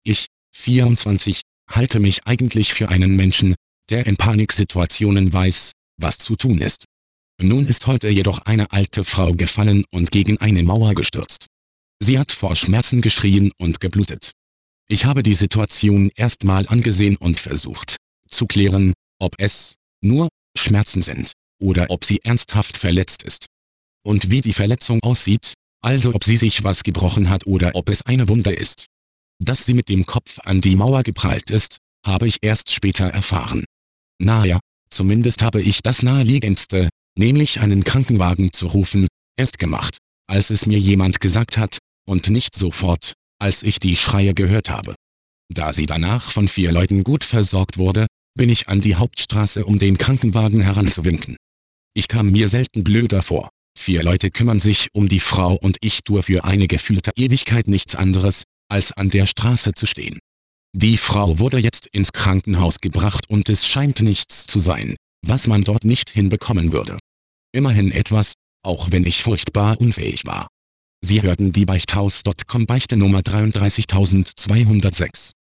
Ich, 24, halte mich eigentlich für einen Menschen, der in Paniksituationen weiß, was zu tun ist. Nun ist heute jedoch eine alte Frau gefallen und gegen eine Mauer gestürzt. Sie hat vor Schmerzen geschrien und geblutet. Ich habe die Situation erstmal angesehen und versucht, zu klären, ob es nur Schmerzen sind oder ob sie ernsthaft verletzt ist. Und wie die Verletzung aussieht, also ob sie sich was gebrochen hat oder ob es eine Wunde ist. Dass sie mit dem Kopf an die Mauer geprallt ist, habe ich erst später erfahren. Naja, zumindest habe ich das Naheliegendste, nämlich einen Krankenwagen zu rufen, erst gemacht, als es mir jemand gesagt hat, und nicht sofort, als ich die Schreie gehört habe. Da sie danach von 4 Leuten gut versorgt wurde, bin ich an die Hauptstraße, um den Krankenwagen heranzuwinken. Ich kam mir selten blöder vor. 4 Leute kümmern sich um die Frau und ich tue für eine gefühlte Ewigkeit nichts anderes, als an der Straße zu stehen. Die Frau wurde jetzt ins Krankenhaus gebracht und es scheint nichts zu sein, was man dort nicht hinbekommen würde. Immerhin etwas, auch wenn ich furchtbar unfähig war. Sie hörten die Beichthaus.com Beichte Nummer 33206.